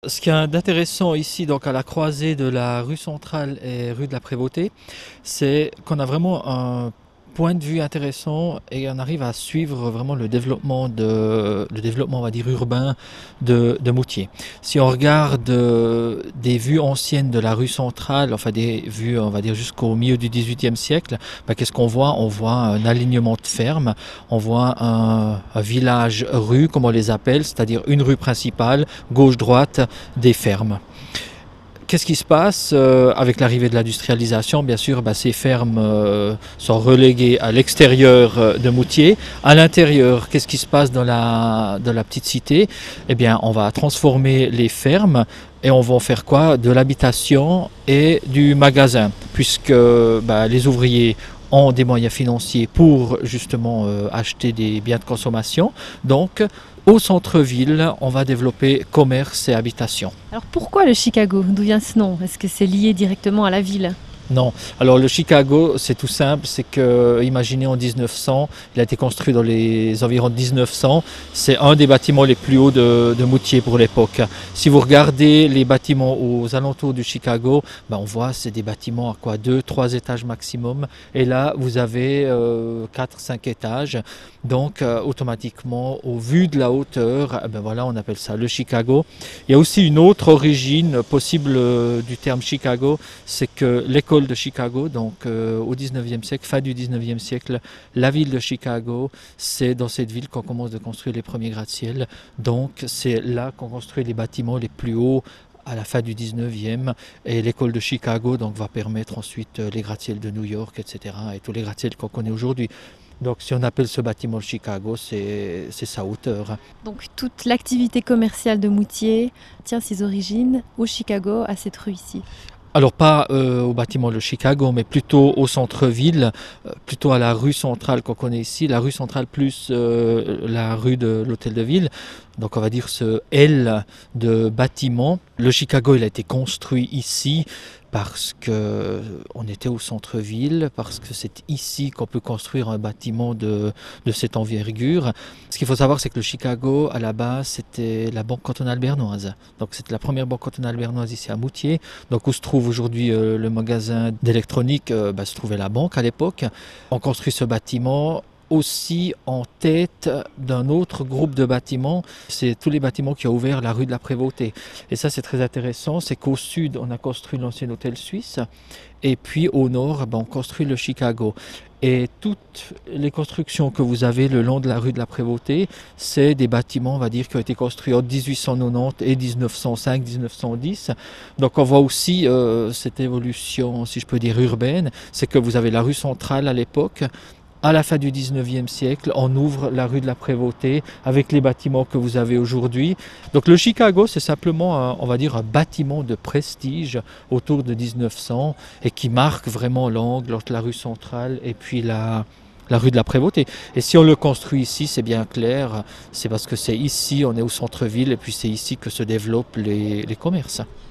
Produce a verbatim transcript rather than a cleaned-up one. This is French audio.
Ce qui est d'intéressant ici, donc à la croisée de la rue Centrale et rue de la Prévôté, c'est qu'on a vraiment un point de vue intéressant et on arrive à suivre vraiment le développement de, le développement, on va dire, urbain de, de Moutier. Si on regarde euh, des vues anciennes de la rue Centrale, enfin des vues, on va dire, jusqu'au milieu du dix-huitième siècle, ben, qu'est-ce qu'on voit? On voit un alignement de fermes, on voit un, un village-rue, comme on les appelle, c'est-à-dire une rue principale, gauche-droite, des fermes. Qu'est-ce qui se passe euh, avec l'arrivée de l'industrialisation? Bien sûr, bah, ces fermes euh, sont reléguées à l'extérieur euh, de Moutier. À l'intérieur, qu'est-ce qui se passe dans la, dans la petite cité? Eh bien, on va transformer les fermes et on va en faire quoi? De l'habitation et du magasin, puisque bah, les ouvriers ont des moyens financiers pour justement euh, acheter des biens de consommation. Donc, au centre-ville, on va développer commerce et habitation. Alors pourquoi le Chicago? D'où vient ce nom? Est-ce que c'est lié directement à la ville? Non. Alors le Chicago, c'est tout simple, c'est que, imaginez en dix-neuf cents, il a été construit dans les environs de dix-neuf cents, c'est un des bâtiments les plus hauts de, de Moutier pour l'époque. Si vous regardez les bâtiments aux alentours du Chicago, ben on voit c'est des bâtiments à quoi deux, trois étages maximum, et là vous avez euh, quatre, cinq étages. Donc euh, automatiquement, au vu de la hauteur, ben voilà, on appelle ça le Chicago. Il y a aussi une autre origine possible euh, du terme Chicago, c'est que l'école de Chicago, donc euh, au dix-neuvième siècle, fin du dix-neuvième siècle, la ville de Chicago, c'est dans cette ville qu'on commence de construire les premiers gratte-ciel. Donc c'est là qu'on construit les bâtiments les plus hauts à la fin du dix-neuvième, et l'école de Chicago donc, va permettre ensuite les gratte-ciel de New York, et cetera, et tous les gratte-ciel qu'on connaît aujourd'hui. Donc si on appelle ce bâtiment le Chicago, c'est sa hauteur. Donc toute l'activité commerciale de Moutier tient ses origines au Chicago, à cette rue ici. Alors pas euh, au bâtiment le Chicago, mais plutôt au centre-ville, euh, plutôt à la rue centrale qu'on connaît ici, la rue centrale plus euh, la rue de l'Hôtel de Ville. Donc on va dire ce L de bâtiment. Le Chicago, il a été construit ici parce que on était au centre-ville, parce que c'est ici qu'on peut construire un bâtiment de, de cette envergure. Ce qu'il faut savoir, c'est que le Chicago, à la base, c'était la Banque cantonale bernoise. Donc c'était la première banque cantonale bernoise ici à Moutier. Donc où se trouve aujourd'hui euh, le magasin d'électronique, euh, bah, se trouvait la banque à l'époque. On construit ce bâtiment aussi en tête d'un autre groupe de bâtiments. C'est tous les bâtiments qui ont ouvert la rue de la Prévôté. Et ça, c'est très intéressant. C'est qu'au sud, on a construit l'ancien hôtel suisse. Et puis au nord, ben, on construit le Chicago. Et toutes les constructions que vous avez le long de la rue de la Prévôté, c'est des bâtiments, on va dire, qui ont été construits en dix-huit cent quatre-vingt-dix et dix-neuf cent cinq dix-neuf cent dix. Donc on voit aussi euh, cette évolution, si je peux dire, urbaine. C'est que vous avez la rue centrale à l'époque. À la fin du dix-neuvième siècle, on ouvre la rue de la Prévôté avec les bâtiments que vous avez aujourd'hui. Donc le Chicago, c'est simplement, un, on va dire, un bâtiment de prestige autour de dix-neuf cents et qui marque vraiment l'angle entre la rue centrale et puis la, la rue de la Prévôté. Et si on le construit ici, c'est bien clair, c'est parce que c'est ici, on est au centre-ville et puis c'est ici que se développent les, les commerces.